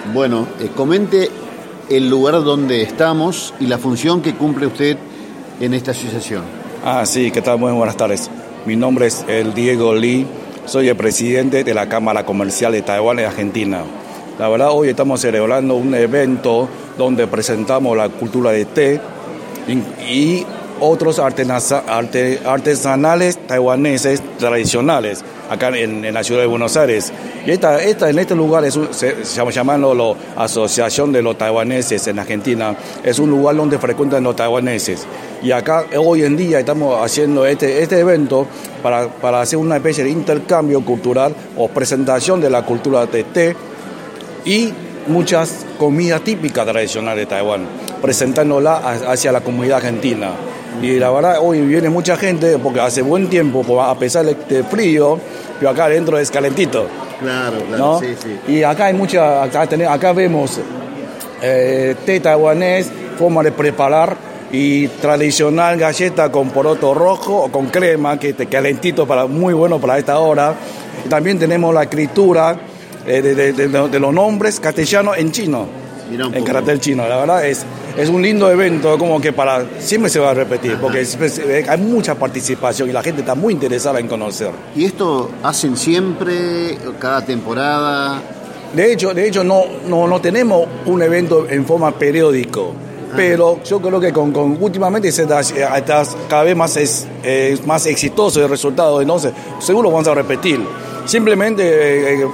Bueno, comente el lugar donde estamos y la función que cumple usted en esta asociación. Sí, ¿qué tal? Muy buenas tardes. Mi nombre es el Diego Lee, soy el presidente de la Cámara Comercial de Taiwán y Argentina. La verdad, hoy estamos celebrando un evento donde presentamos la cultura de té y otros artesanales taiwaneses tradicionales acá en la ciudad de Buenos Aires. Y en este lugar se llama la Asociación de los Taiwaneses en Argentina. Es un lugar donde frecuentan los taiwaneses. Y acá hoy en día estamos haciendo este evento para hacer una especie de intercambio cultural o presentación de la cultura de té y muchas comidas típicas tradicionales de Taiwán, presentándola hacia la comunidad argentina. Y la verdad, hoy viene mucha gente porque hace buen tiempo, a pesar de frío, pero acá adentro es calentito. Claro, ¿no? Sí. Y acá hay acá vemos té taiwanés, forma de preparar y tradicional galleta con poroto rojo o con crema, que calentito, muy bueno para esta hora. Y también tenemos la escritura de los nombres castellanos en chino, en carácter chino. La verdad es un lindo evento, como que siempre se va a repetir, porque hay mucha participación y la gente está muy interesada en conocer. ¿Y esto hacen siempre, cada temporada? De hecho no tenemos un evento en forma periódico, pero yo creo que últimamente cada vez más exitoso el resultado, entonces seguro vamos a repetir. Simplemente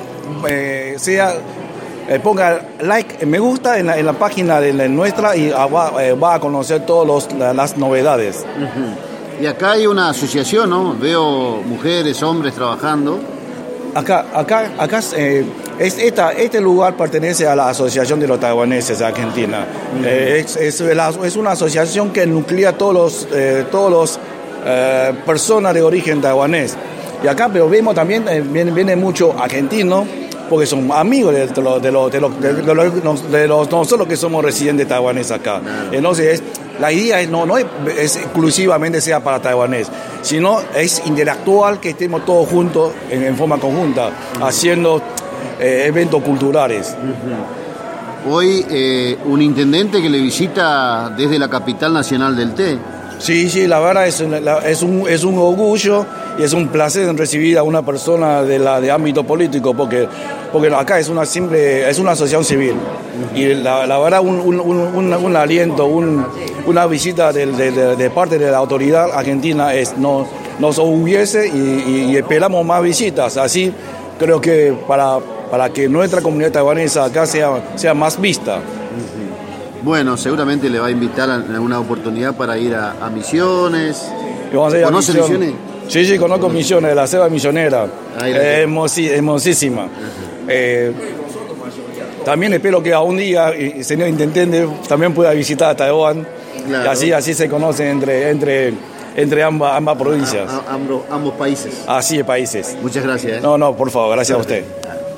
ponga like, me gusta en la página de nuestra y va a conocer todas las novedades. Y acá hay una asociación, ¿no? Veo mujeres, hombres trabajando. Este lugar pertenece a la Asociación de los Taiwaneses de Argentina. Es una asociación que nuclea todos los personas de origen taiwanés. Y acá, pero vemos también, viene mucho argentino, porque son amigos de nosotros que somos residentes taiwaneses acá. Entonces, la idea no es exclusivamente sea para taiwanés, sino es intelectual que estemos todos juntos en forma conjunta, haciendo eventos culturales. Hoy un intendente que le visita desde la capital nacional del té. Sí, la verdad es un orgullo y es un placer recibir a una persona de ámbito político, porque acá es una asociación civil. Y la verdad un aliento, una visita de parte de la autoridad argentina nos orgullece y esperamos más visitas. Así creo que para que nuestra comunidad taiwanesa acá sea más vista. Bueno, seguramente le va a invitar en alguna oportunidad para ir a Misiones. ¿Conoce Misiones? Sí, conozco Misiones, la selva misionera. Hermosísima. También espero que algún día el señor intendente también pueda visitar Taiwán. Claro. Y así se conocen entre ambas provincias. Ambos países. Así es, países. Muchas gracias. No, por favor, gracias a usted.